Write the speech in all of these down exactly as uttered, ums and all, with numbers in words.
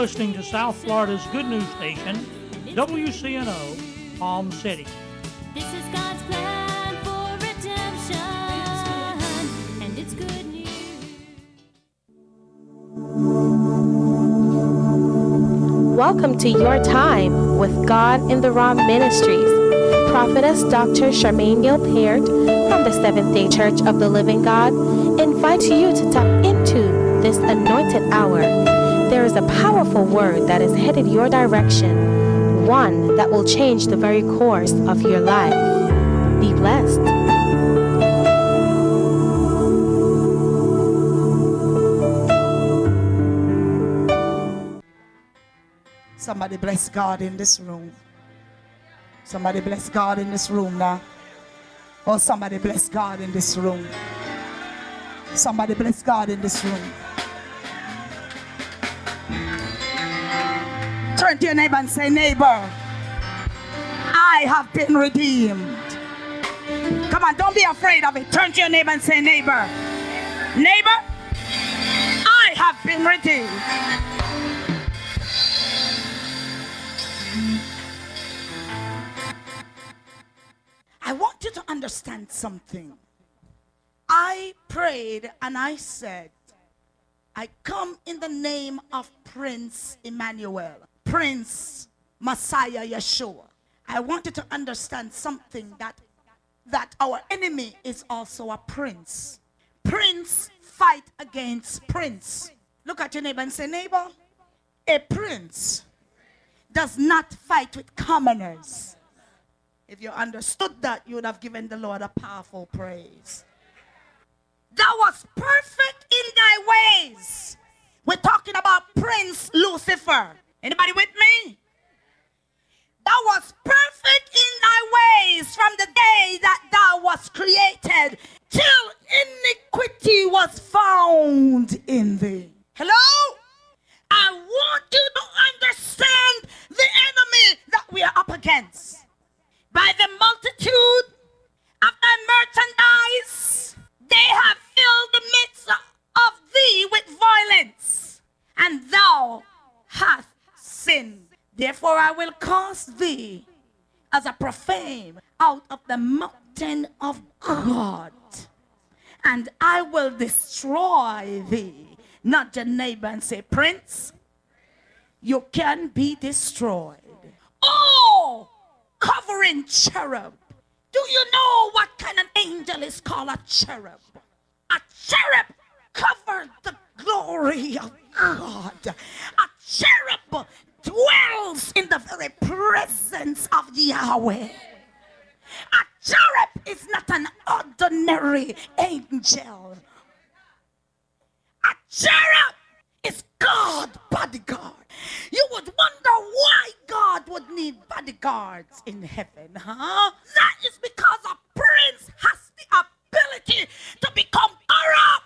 listening to South Florida's good news station, W C N O, Palm City. This is God's plan for redemption, and it's good news. Welcome to Your Time with God in the Raw Ministries. Prophetess Doctor Charmaine Gilpert from the Seventh-day Church of the Living God invites you to tap into this anointed hour. There is a powerful word that is headed your direction, one that will change the very course of your life. Be blessed. Somebody bless God in this room. Somebody bless God in this room now. Oh, somebody bless God in this room. Somebody bless God in this room. Turn to your neighbor and say, neighbor, I have been redeemed. Come on, don't be afraid of it. Turn to your neighbor and say, neighbor, neighbor, I have been redeemed. I want you to understand something. I prayed and I said, I come in the name of Prince Emmanuel, Prince Messiah Yeshua. I want you to understand something, that that our enemy is also a prince. Prince fight against prince. Look at your neighbor and say, neighbor, a prince does not fight with commoners. If you understood that, you would have given the Lord a powerful praise. Thou was perfect in thy ways. We're talking about Prince Lucifer. Anybody with me? Thou was perfect in thy ways from the day that thou was created, till iniquity was found in thee. Hello? I want you to understand the enemy that we are up against. By the multitude of thy merchandise, they have filled the midst of thee with violence, and thou hast sinned. Therefore I will cast thee as a profane out of the mountain of God, and I will destroy thee. Not your neighbor and say, Prince, you can be destroyed. Oh! Covering cherub. Do you know what kind of angel is called a cherub? A cherub covered the glory of God. A cherub dwells in the very presence of Yahweh. A cherub is not an ordinary angel. A cherub is God's bodyguard. You would wonder why God would need bodyguards in heaven, huh? That is because a prince has the ability to become corrupt.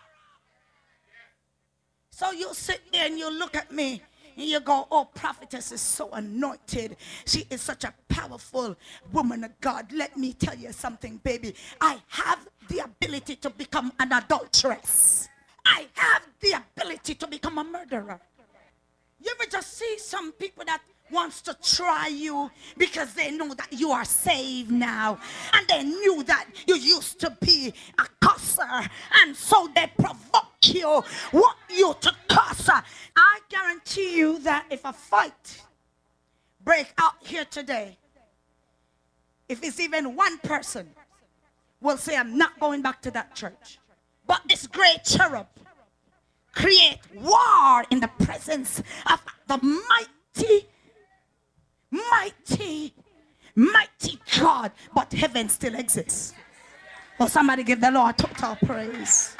So you sit there and you look at me and you go, oh, prophetess is so anointed. She is such a powerful woman of God. Let me tell you something, baby. I have the ability to become an adulteress. I have the ability to become a murderer. You ever just see some people that wants to try you because they know that you are saved now, and they knew that you used to be a cusser, and so they provoke you, want you to cuss. I guarantee you that if a fight break out here today, if it's even one person will say, I'm not going back to that church. But this great cherub create war in the presence of the mighty, mighty, mighty God. But heaven still exists. Well, somebody give the Lord total praise.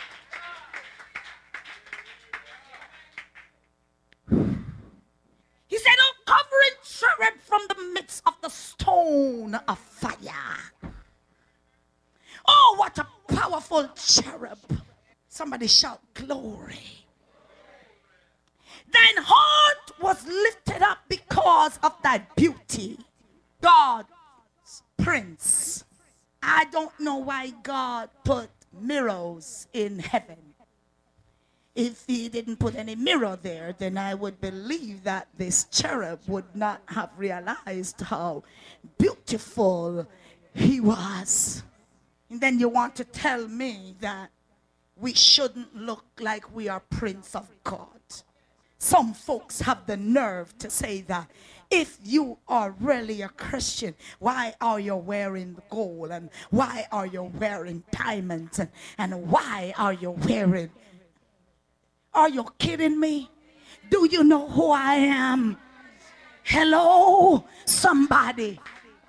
He said, oh, covering cherub from the midst of the stone of fire. Oh, what a powerful cherub. Somebody shout glory. Thine heart was lifted up because of thy beauty. God's prince. I don't know why God put mirrors in heaven. if he didn't put any mirror there, then I would believe that this cherub would not have realized how beautiful he was. And then you want to tell me that we shouldn't look like we are Prince of God. Some folks have the nerve to say that if you are really a Christian, why are you wearing gold, and why are you wearing diamonds, and, and why are you wearing? Are you kidding me? Do you know who I am? Hello, somebody.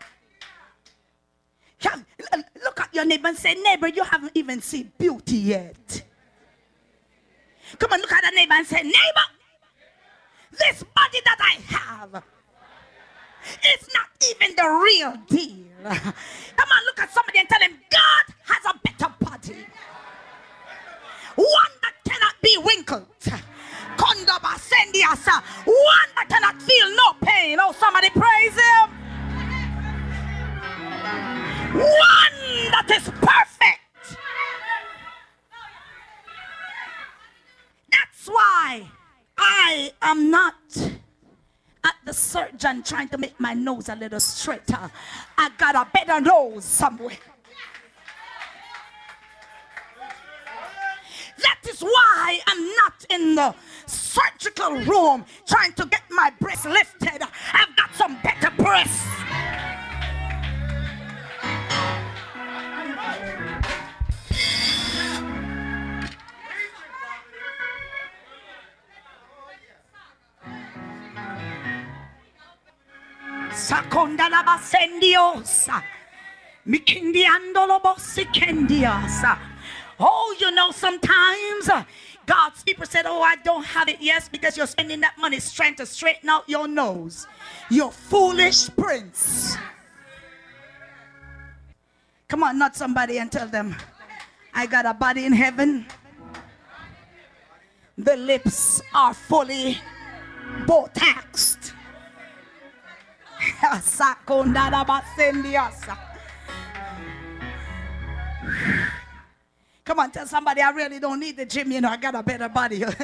Look at your neighbor and say, neighbor, you haven't even seen beauty yet. Come on, look at the neighbor and say, neighbor, this body that I have, it's not even the real deal. Come on, look at somebody and tell them, God has a better body. One that cannot be wrinkled. One that cannot feel no pain. Oh, somebody praise him. One that is perfect. That's why I am not at the surgeon trying to make my nose a little straighter. I got a better nose somewhere. That is why I'm not in the surgical room trying to get my breast lifted. I've got some better breasts. Sakonda basendiosa, mikindiandolo bosikendiasa. Oh, you know, sometimes uh, God's people said, oh, I don't have it. Yes, because you're spending that money trying to straighten out your nose. You foolish prince. Come on, not somebody and tell them, I got a body in heaven. The lips are fully botoxed. Come on, tell somebody I really don't need the gym, you know, I got a better body. Thou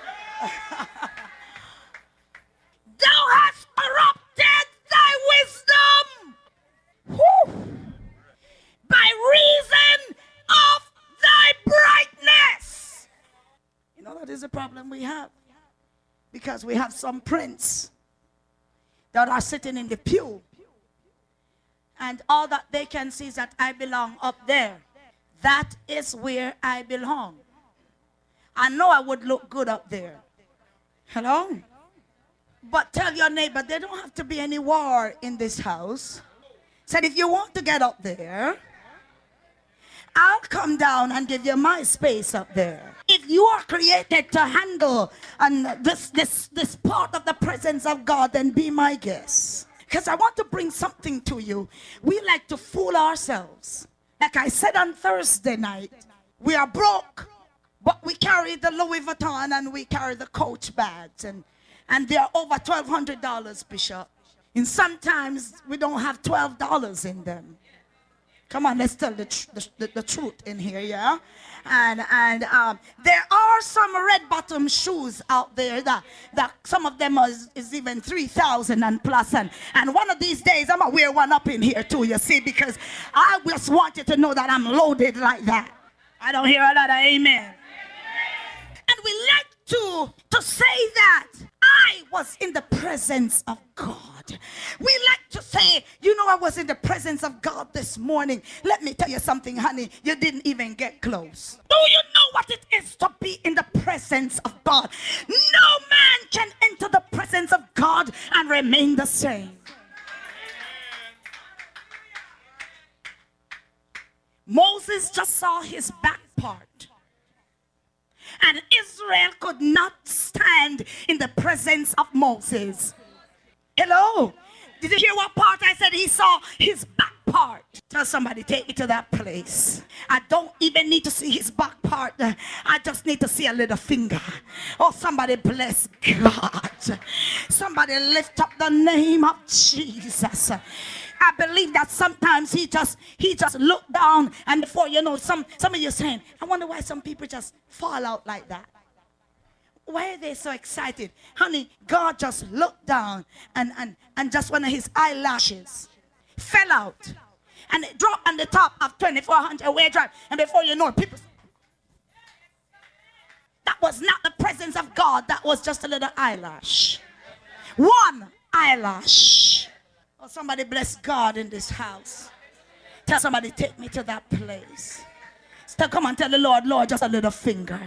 hast corrupted thy wisdom. Woo. By reason of thy brightness. You know, that is a problem we have. Because we have some prince that are sitting in the pew. And all that they can see is that I belong up there. That is where I belong. I know I would look good up there. Hello? But tell your neighbor, there don't have to be any war in this house. Said, if you want to get up there, I'll come down and give you my space up there. If you are created to handle and this, this, this part of the presence of God, then be my guest. Because I want to bring something to you. We like to fool ourselves. Like I said on Thursday night, we are broke, but we carry the Louis Vuitton and we carry the Coach bags. And, and they're over twelve hundred dollars, Bishop. And sometimes we don't have twelve dollars in them. Come on, let's tell the, tr the, the, the truth in here, yeah? And, and um, there are some red-bottom shoes out there that, that some of them is, is even three thousand and plus. And, and one of these days, I'm going to wear one up in here too, you see, because I just want you to know that I'm loaded like that. I don't hear a lot of amen. And we like to, to say that I was in the presence of God. We like to say, you know, I was in the presence of God this morning. Let me tell you something, honey. You didn't even get close. Do you know what it is to be in the presence of God? No man can enter the presence of God and remain the same. Moses just saw his back part. And Israel could not stand in the presence of Moses. Hello? Did you hear what part I said? He saw his back part. Tell somebody, take me to that place. I don't even need to see his back part. I just need to see a little finger. Oh, somebody bless God. Somebody lift up the name of Jesus. I believe that sometimes he just he just looked down, and before you know, some some of you saying, I wonder why some people just fall out like that. why are they so excited? Honey, God just looked down and, and, and just one of his eyelashes fell out. And it dropped on the top of twenty-four hundred Way Drive. And before you know it, people... That was not the presence of God. That was just a little eyelash. One eyelash. Oh, somebody bless God in this house. Tell somebody, take me to that place. Still, come on, tell the Lord, Lord, just a little finger.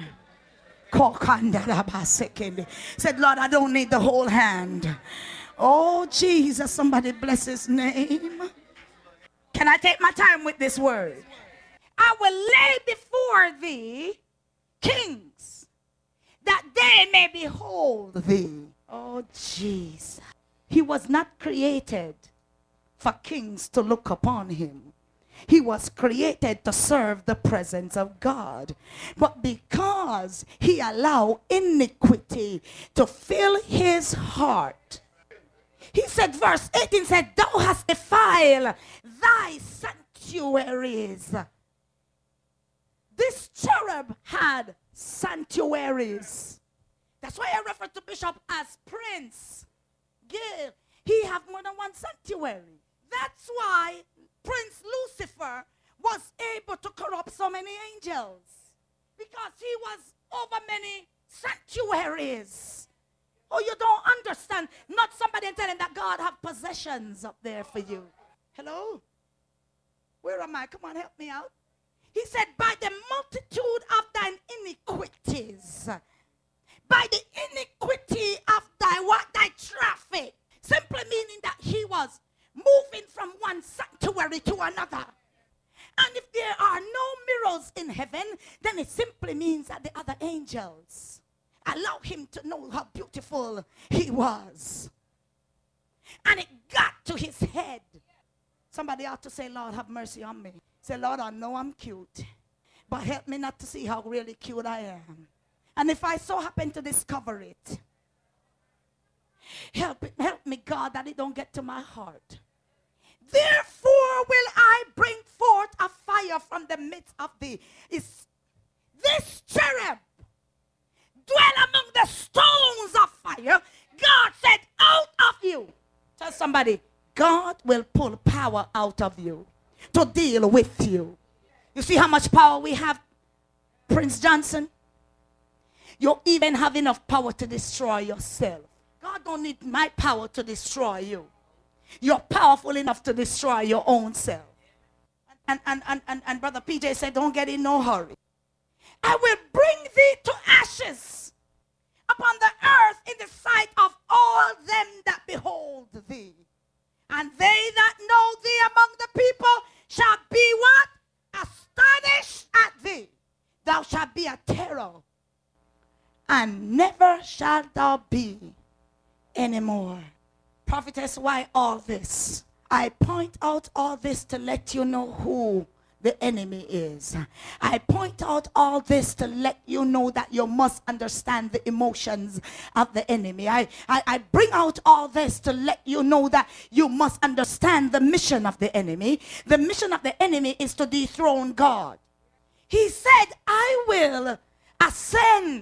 Said, Lord, I don't need the whole hand. Oh, Jesus, somebody bless his name. Can I take my time with this word? I will lay before thee kings, that they may behold thee. Oh, Jesus. He was not created for kings to look upon him. He was created to serve the presence of God. But because he allowed iniquity to fill his heart, he said, verse eighteen said, thou hast defiled thy sanctuaries. This cherub had sanctuaries. That's why I refer to Bishop as Prince Gil. He have more than one sanctuary. That's why Prince Lucifer was able to corrupt so many angels, because he was over many sanctuaries. Oh, you don't understand. Not somebody telling that God have possessions up there for you. Hello? Where am I? Come on, help me out. He said, by the multitude of thine iniquities, by the iniquity of thy what? Thy traffic. Simply meaning that he was moving from one sanctuary to another. And if there are no mirrors in heaven, then it simply means that the other angels allow him to know how beautiful he was. And it got to his head. Somebody ought to say, Lord, have mercy on me. Say, Lord, I know I'm cute, but help me not to see how really cute I am. And if I so happen to discover it, help it, help me, God, that it don't get to my heart. Therefore will I bring forth a fire from the midst of thee. Is this cherub dwell among the stones of fire? God said, out of you. Tell somebody, God will pull power out of you to deal with you. You see how much power we have, Prince Johnson? You even have enough power to destroy yourself. God don't need my power to destroy you. You're powerful enough to destroy your own self. And, and, and, and, and Brother P J said, don't get in no hurry. I will bring thee to ashes upon the earth in the sight of all them that behold thee. And they that know thee among the people shall be what? Astonished at thee. Thou shalt be a terror, and never shalt thou be anymore. Prophetess, why all this? I point out all this to let you know who the enemy is. I point out all this to let you know that you must understand the emotions of the enemy. I, I, I bring out all this to let you know that you must understand the mission of the enemy. The mission of the enemy is to dethrone God. He said, I will ascend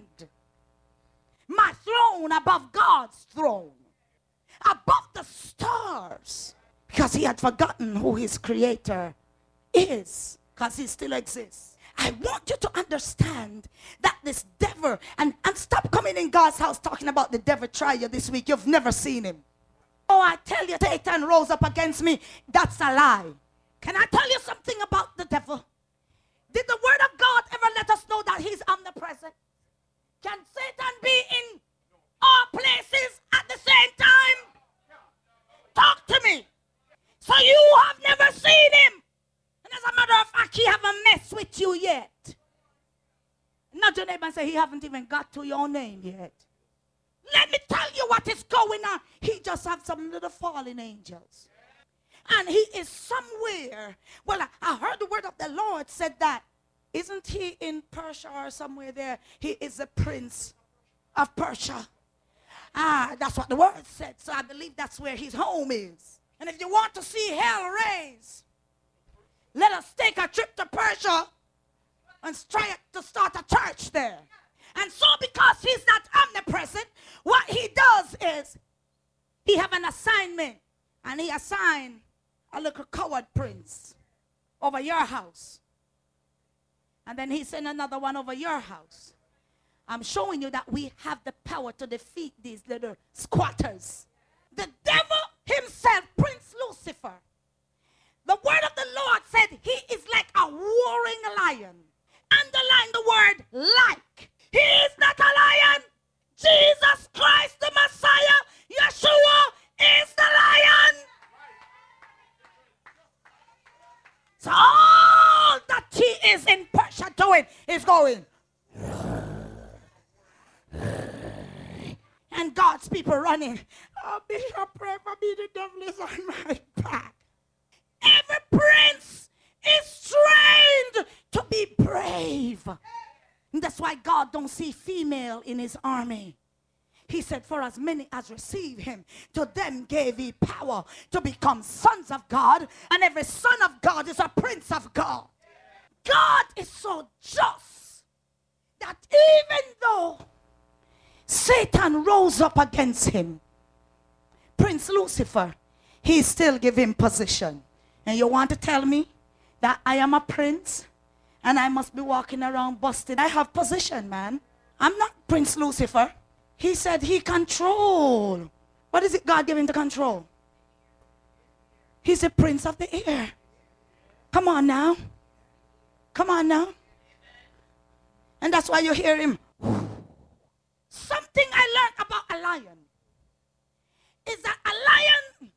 my throne above God's throne, above the stars, because he had forgotten who his creator is, because he still exists. I want you to understand that this devil, and, and stop coming in God's house talking about the devil try you this week. You've never seen him. Oh, I tell you, Satan rose up against me. That's a lie. Can I tell you something about the devil? Did the word of God ever let us know that he's omnipresent? Can Satan be in all places at the same time? Talk to me. So you have never seen him. And as a matter of fact, he haven't messed with you yet. Not your neighbor and say, he haven't even got to your name yet. Let me tell you what is going on. He just have some little fallen angels. And he is somewhere. Well, I, I heard the word of the Lord said that. Isn't he in Persia or somewhere there? He is a prince of Persia. Ah, that's what the word said. So I believe that's where his home is. And if you want to see hell raise, let us take a trip to Persia and try to start a church there. And so because he's not omnipresent, what he does is he have an assignment. And he assigned a little coward prince over your house. And then he sent another one over your house. I'm showing you that we have the power to defeat these little squatters. The devil himself, Prince Lucifer, the word of the Lord said he is like a roaring lion. Underline the word like. He is not a lion. Jesus Christ, the Messiah, Yeshua, is the lion. So all that he is in Persia doing is going. And God's people running. Oh, Bishop, pray for me, the devil is on my back. Every prince is trained to be brave. And that's why God don't see female in his army. He said, for as many as receive him, to them gave he power to become sons of God. And every son of God is a prince of God. God is so just that even though Satan rose up against him, Prince Lucifer, he still give him position. And you want to tell me that I am a prince and I must be walking around busted? I have position, man. I'm not Prince Lucifer. He said he control. What is it God gave him to control? He's the prince of the air. Come on now. Come on now. And that's why you hear him. Something I learned about a lion is that a lion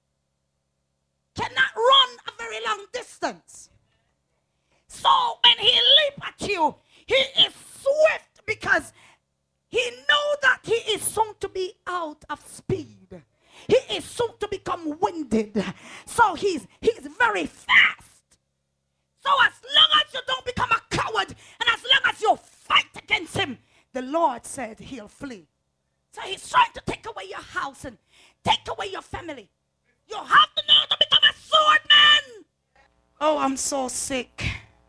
cannot run a very long distance. So when he leap at you, he is swift because he knows that he is soon to be out of speed. He is soon to become winded. So he's, he's very fast. So as long as you don't become a coward and as long as you fight against him, the Lord said he'll flee. So he's trying to take away your house and take away your family. You have to know to become a swordman. Oh, I'm so sick.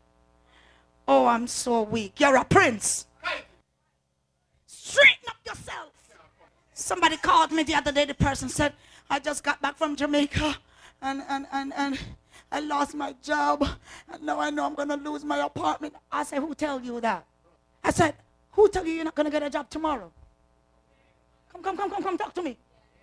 Oh, I'm so weak. You're a prince. Straighten up yourself. Somebody called me the other day. The person said, I just got back from Jamaica and, and, and, and I lost my job. And now I know I'm going to lose my apartment. I said, who tell you that? I said, who tell you you're not going to get a job tomorrow? Come, come, come, come, come, talk to me.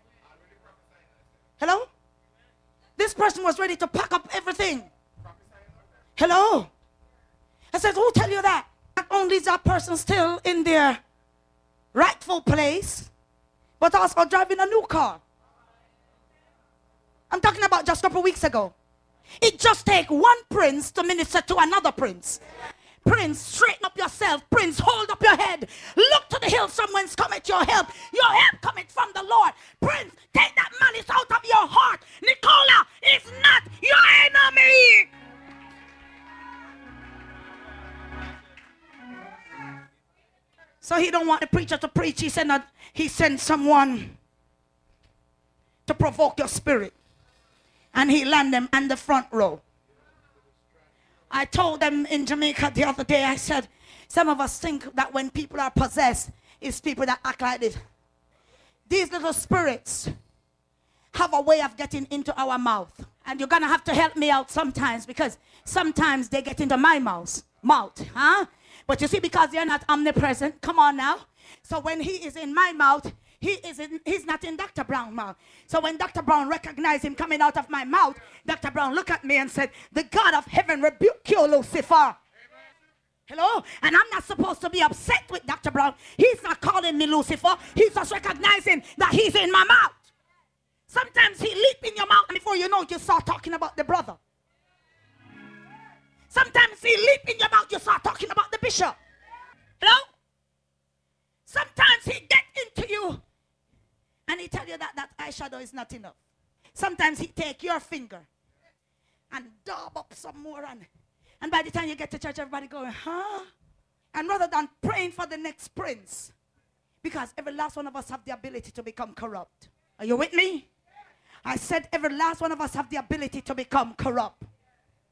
Hello? This person was ready to pack up everything. Hello? I said, who tell you that? Not only is that person still in their rightful place, but also driving a new car. I'm talking about just a couple weeks ago. It just takes one prince to minister to another prince. Prince, straighten up yourself. Prince, hold up your head. Look to the hills from whence cometh your help. Your help cometh from the Lord. Prince, take that malice out of your heart. Nicola is not your enemy. So he don't want the preacher to preach. He said not, he sent someone to provoke your spirit. And he land them in the front row. I told them in Jamaica the other day, I said, some of us think that when people are possessed, it's people that act like this. These little spirits have a way of getting into our mouth. And you're going to have to help me out sometimes because sometimes they get into my mouth. Mouth, huh? But you see, because they're not omnipresent, come on now. So when he is in my mouth, he is in, he's not in Doctor Brown's mouth. So when Doctor Brown recognized him coming out of my mouth, Doctor Brown looked at me and said, the God of heaven rebuke you, Lucifer. Amen. Hello? And I'm not supposed to be upset with Doctor Brown. He's not calling me Lucifer. He's just recognizing that he's in my mouth. Sometimes he leap in your mouth and before you know it, you start talking about the brother. Sometimes he leap in your mouth, you start talking about the bishop. Hello? Sometimes he get into you and he tell you that that eyeshadow is not enough. Sometimes he take your finger and daub up some more. And, and by the time you get to church, everybody going, huh? And rather than praying for the next prince, because every last one of us have the ability to become corrupt. Are you with me? I said every last one of us have the ability to become corrupt.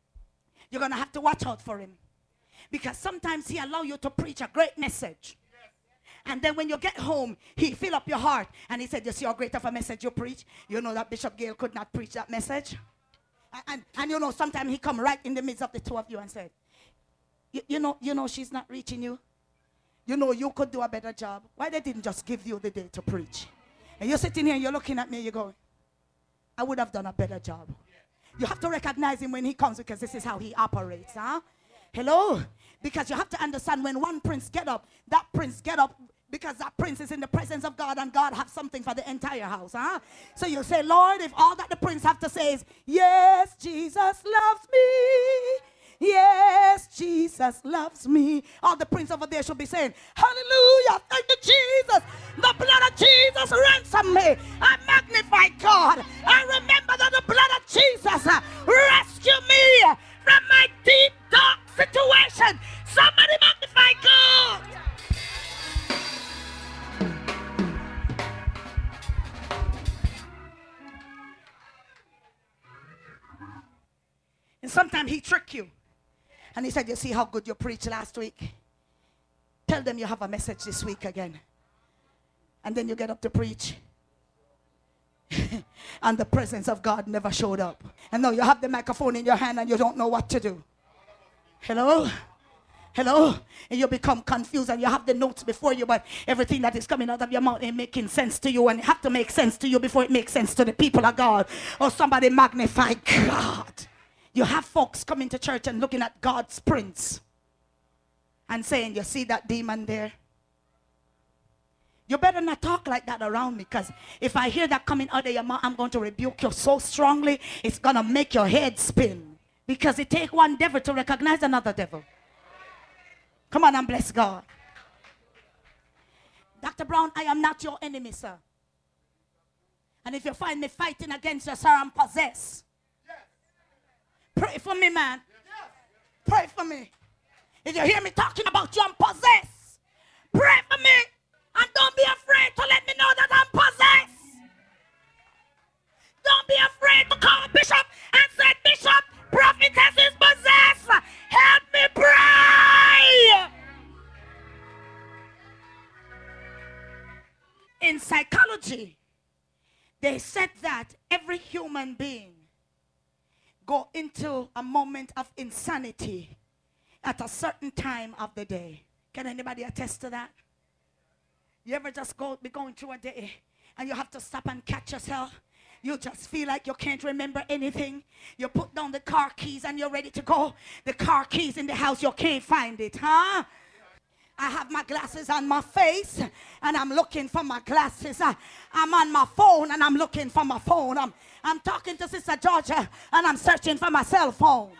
You're going to have to watch out for him. Because sometimes he allows you to preach a great message. And then when you get home, he fill up your heart. And he said, you see how great of a message you preach? You know that Bishop Gale could not preach that message? And, and, and you know, sometimes he come right in the midst of the two of you and said, you, you know, you know she's not reaching you. You know you could do a better job. Why they didn't just give you the day to preach? And you're sitting here and you're looking at me, you're going, I would have done a better job. You have to recognize him when he comes, because this is how he operates. Huh? Hello? Because you have to understand, when one prince get up, that prince get up because that prince is in the presence of God, and God has something for the entire house. Huh? So you say, Lord, if all that the prince have to say is, yes, Jesus loves me. Yes, Jesus loves me. All the prince over there should be saying, hallelujah, thank you, Jesus. The blood of Jesus ransom me. I magnify God. I remember that the blood of Jesus uh, rescued me from my deep, dark situation. Somebody magnify God. And sometimes he trick you. And he said, you see how good you preached last week? Tell them you have a message this week again. And then you get up to preach. And the presence of God never showed up. And now you have the microphone in your hand and you don't know what to do. Hello? Hello? And you become confused and you have the notes before you, but everything that is coming out of your mouth ain't making sense to you, and it have to make sense to you before it makes sense to the people of God. Oh, somebody magnify God. You have folks coming to church and looking at God's prince and saying, you see that demon there? You better not talk like that around me, because if I hear that coming out of your mouth, I'm going to rebuke you so strongly, it's going to make your head spin. Because it takes one devil to recognize another devil. Come on and bless God. Doctor Brown, I am not your enemy, sir. And if you find me fighting against you, sir, I'm possessed. Pray for me, man. Pray for me. If you hear me talking about you, I'm possessed. Pray for me. And don't be afraid to let me know that I'm possessed. Don't be afraid to call Bishop and say, Bishop, prophetess is possessed. Help me pray. In psychology, they said that every human being go into a moment of insanity at a certain time of the day. Can anybody attest to that? You ever just go be going through a day and you have to stop and catch yourself? You just feel like you can't remember anything. You put down the car keys and you're ready to go. The car keys in the house, you can't find it, huh? I have my glasses on my face and I'm looking for my glasses. I, I'm on my phone and I'm looking for my phone. I'm, I'm talking to Sister Georgia and I'm searching for my cell phone.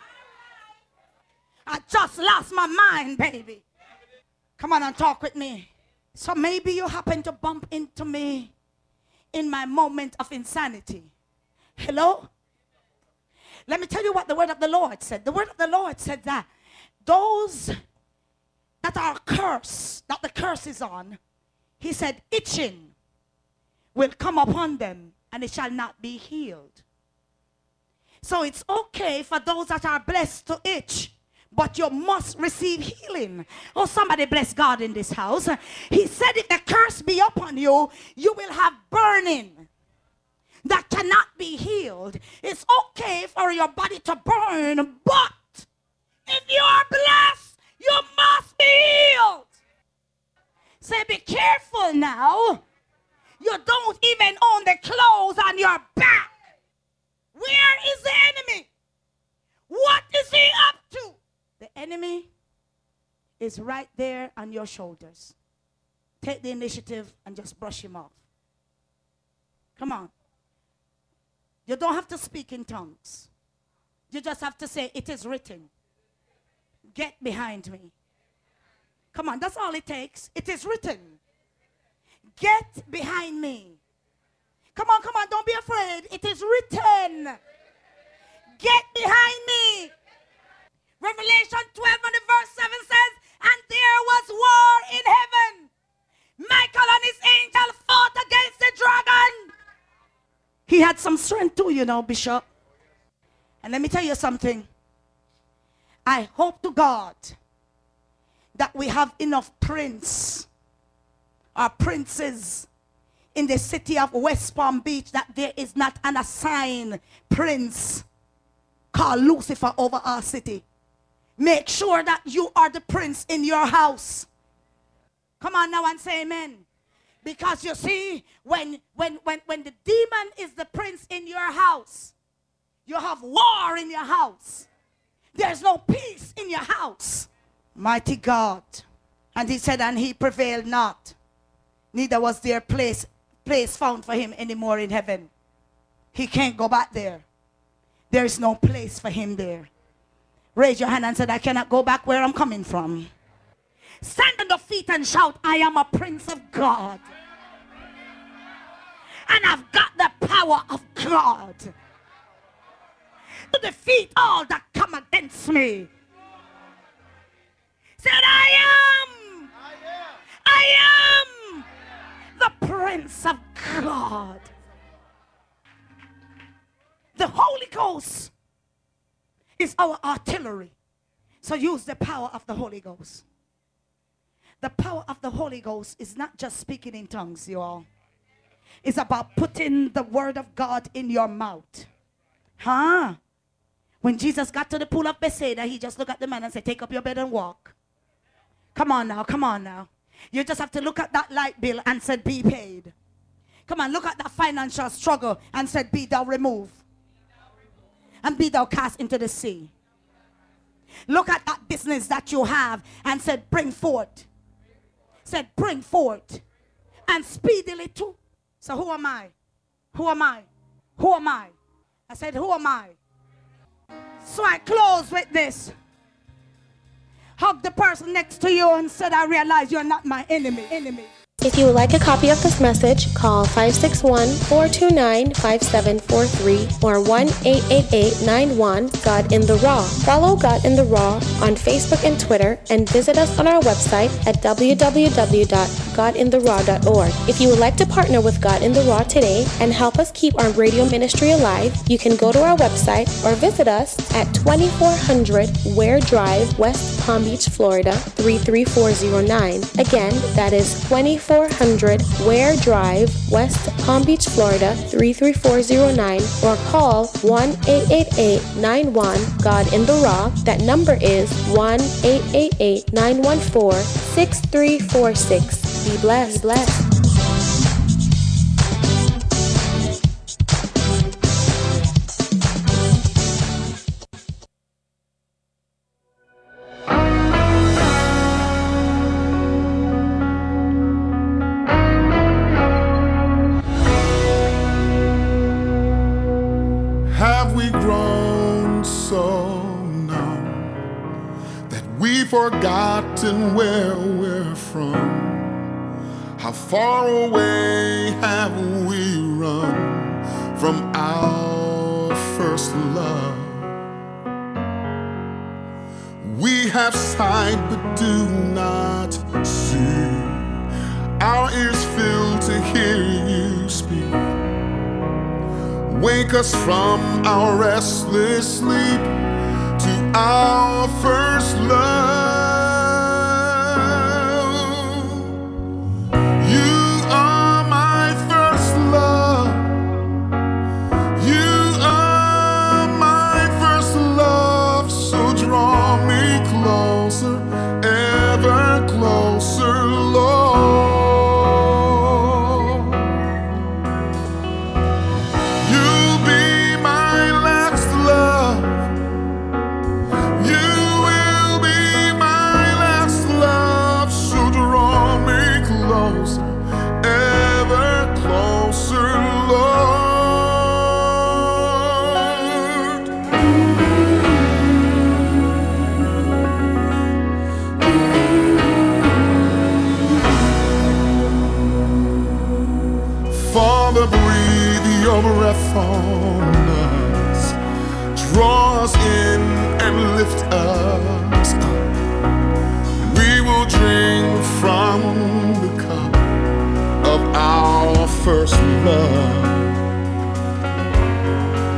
I just lost my mind, baby. Come on and talk with me. So maybe you happen to bump into me in my moment of insanity. Hello? Let me tell you what the word of the Lord said. The word of the Lord said that those that are cursed, that the curse is on, he said, itching will come upon them and it shall not be healed. So it's okay for those that are blessed to itch, but you must receive healing. Oh, somebody bless God in this house. He said, if the curse be upon you, you will have burning that cannot be healed. It's okay for your body to burn, but if you are blessed, you must be healed. Say, be careful now. You don't even own the clothes on your back. Where is the enemy? What is he up to? The enemy is right there on your shoulders. Take the initiative and just brush him off. Come on. You don't have to speak in tongues. You just have to say, it is written. Get behind me. Come on, that's all it takes. It is written. Get behind me. Come on, come on, don't be afraid. It is written. Get behind me. Revelation twelve and the verse seven says, and there was war in heaven. Michael and his angel fought against the dragon. He had some strength too, you know, Bishop. And let me tell you something. I hope to God that we have enough prince are princes in the city of West Palm Beach, that there is not an assigned prince called Lucifer over our city. Make sure that you are the prince in your house. Come on now and say amen. Because you see, when, when, when, when the demon is the prince in your house, you have war in your house. There's no peace in your house. Mighty God. And he said, and he prevailed not. Neither was there place, place found for him anymore in heaven. He can't go back there. There is no place for him there. Raise your hand and say, I cannot go back where I'm coming from. Stand on the feet and shout, I am a prince of God. And I've got the power of God to defeat all that come against me. Said, I am. I am the prince of God. The Holy Ghost is our artillery. So use the power of the Holy Ghost. The power of the Holy Ghost is not just speaking in tongues, you all. It's about putting the word of God in your mouth. Huh? When Jesus got to the pool of Bethesda, he just looked at the man and said, take up your bed and walk. Come on now, come on now. You just have to look at that light bill and said, be paid. Come on, look at that financial struggle and said, be thou removed. And be thou cast into the sea. Look at that business that you have and said, bring forth. Said, bring forth. And speedily too. So who am I? Who am I? Who am I? I said, who am I? So I close with this. Hug the person next to you and said, I realize you're not my enemy. Enemy. If you would like a copy of this message, call five six one, four two nine, five seven four three or one eight eight eight, nine one, God in the Raw. Follow God in the Raw on Facebook and Twitter, and visit us on our website at w w w dot god in the raw dot org. If you would like to partner with God in the Raw today and help us keep our radio ministry alive, you can go to our website or visit us at twenty-four hundred Ware Drive, West Palm Beach, Florida, three three four zero nine. Again, that is twenty-four hundred Ware Drive, West Palm Beach, Florida, three three four zero nine, or call one eight eight eight, nine one, God in the Raw. That number is one eight eight eight, nine one four, six three four six. Be blessed, blessed. Have we grown so numb that we've forgotten where we're from? How far away have we run from our first love? We have sight but do not see. Our ears filled to hear you speak. Wake us from our restless sleep to our first love. You are my first love. You are my first love. So draw me closer, ever closer, Lord. Breath on us, draw us in and lift us up. We will drink from the cup of our first love.